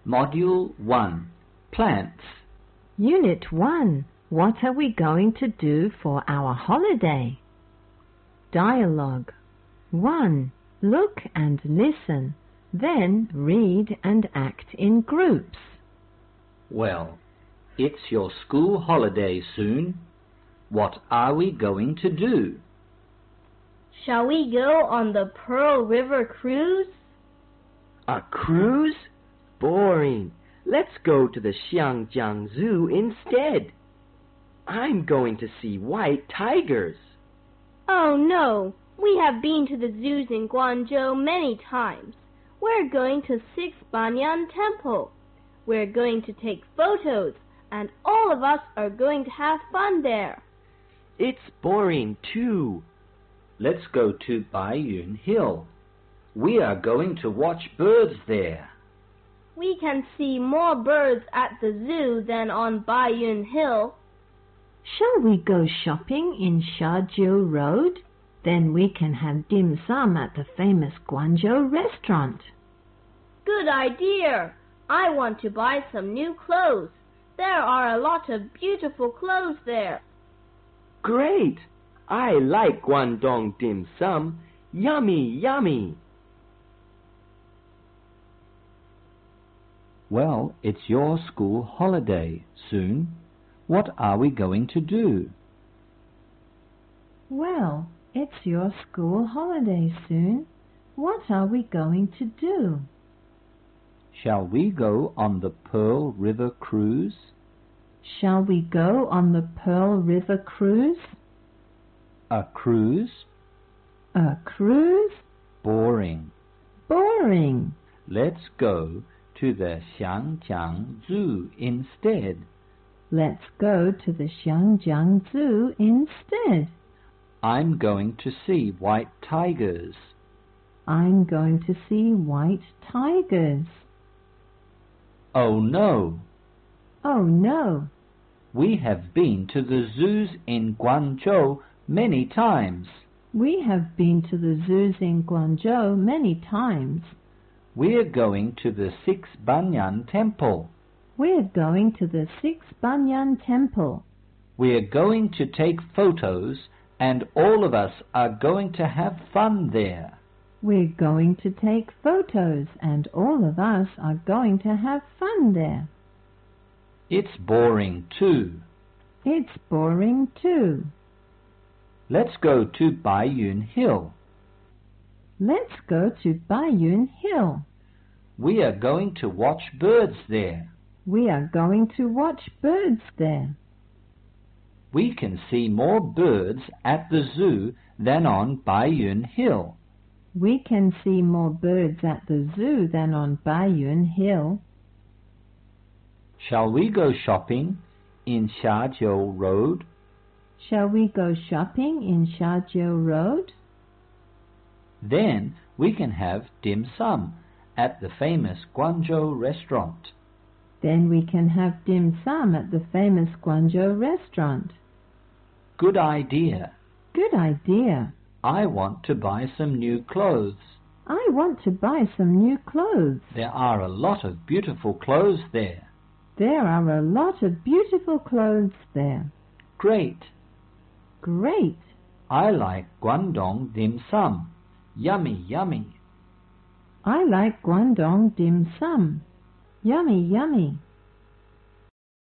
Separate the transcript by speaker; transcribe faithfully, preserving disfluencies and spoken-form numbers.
Speaker 1: Module one. Plants.
Speaker 2: Unit one. What are we going to do for our holiday? Dialogue. one. Look and listen. Then read and act in groups.
Speaker 1: Well, it's your school holiday soon. What are we going to do?
Speaker 3: Shall we go on the Pearl River cruise?
Speaker 4: A cruise? Boring. Let's go to the Xiangjiang Zoo instead. I'm going to see white tigers.
Speaker 3: Oh no, we have been to the zoos in Guangzhou many times. We're going to Six Banyan Temple. We're going to take photos, and all of us are going to have fun there.
Speaker 4: It's boring too.
Speaker 1: Let's go to Baiyun Hill. We are going to watch birds there.
Speaker 3: We can see more birds at the zoo than on Baiyun Hill.
Speaker 2: Shall we go shopping in Shajiu Road? Then we can have dim sum at the famous Guangzhou restaurant.
Speaker 3: Good idea. I want to buy some new clothes. There are a lot of beautiful clothes there.
Speaker 4: Great! I like Guangdong dim sum. Yummy, yummy.
Speaker 1: Well, it's your school holiday soon. What are we going to do?
Speaker 2: Well, it's your school holiday soon. What are we going to do?
Speaker 1: Shall we go on the Pearl River cruise?
Speaker 2: Shall we go on the Pearl River cruise?
Speaker 1: A cruise?
Speaker 2: A cruise?
Speaker 1: Boring.
Speaker 2: Boring.
Speaker 1: Let's go to the Xiangjiang Zoo instead.
Speaker 2: Let's go to the Xiangjiang Zoo instead.
Speaker 1: I'm going to see white tigers.
Speaker 2: I'm going to see white tigers.
Speaker 1: Oh no!
Speaker 2: Oh no!
Speaker 1: We have been to the zoos in Guangzhou many times.
Speaker 2: We have been to the zoos in Guangzhou many times.
Speaker 1: We're going to the Six Banyan Temple.
Speaker 2: We're going to the Six Banyan Temple.
Speaker 1: We're going to take photos, and all of us are going to have fun there.
Speaker 2: We're going to take photos, and all of us are going to have fun there.
Speaker 1: It's boring too.
Speaker 2: It's boring too.
Speaker 1: Let's go to Baiyun Hill.
Speaker 2: Let's go to Baiyun Hill.
Speaker 1: We are going to watch birds there.
Speaker 2: We are going to watch birds there.
Speaker 1: We can see more birds at the zoo than on Baiyun Hill.
Speaker 2: We can see more birds at the zoo than on Baiyun Hill.
Speaker 1: Shall we go shopping in Shajiu Road?
Speaker 2: Shall we go shopping in Shajiu Road?
Speaker 1: Then we can have dim sum at the famous Guangzhou restaurant.
Speaker 2: Then we can have dim sum at the famous Guangzhou restaurant.
Speaker 1: Good idea.
Speaker 2: Good idea.
Speaker 1: I want to buy some new clothes.
Speaker 2: I want to buy some new clothes.
Speaker 1: There are a lot of beautiful clothes there.
Speaker 2: There are a lot of beautiful clothes there.
Speaker 1: Great.
Speaker 2: Great.
Speaker 1: I like Guangdong dim sum. Yummy, yummy.
Speaker 2: I like Guangdong dim sum. Yummy, yummy.